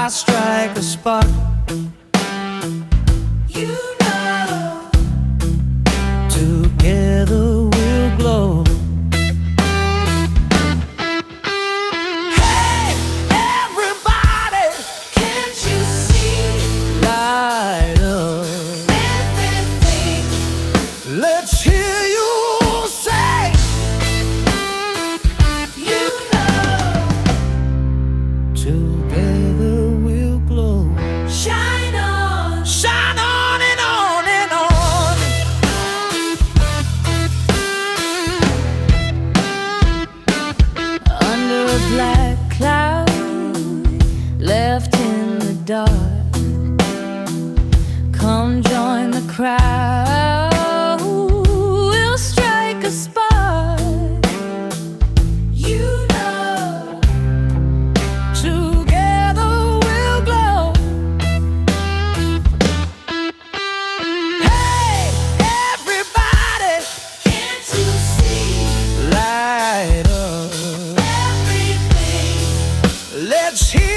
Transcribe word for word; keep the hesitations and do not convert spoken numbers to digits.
I strike a spark, you know, together we'll glow. Hey, everybody, can't you see? Light up everything. Let's hear you say, you know, together we'll glow. Shine on, shine on and on and on. Under a black cloud, left in the dark, come join the crowd. We'll strike a spark, you know, together we'll glow. Hey, everybody, can't you see? Light up everything. Let's hear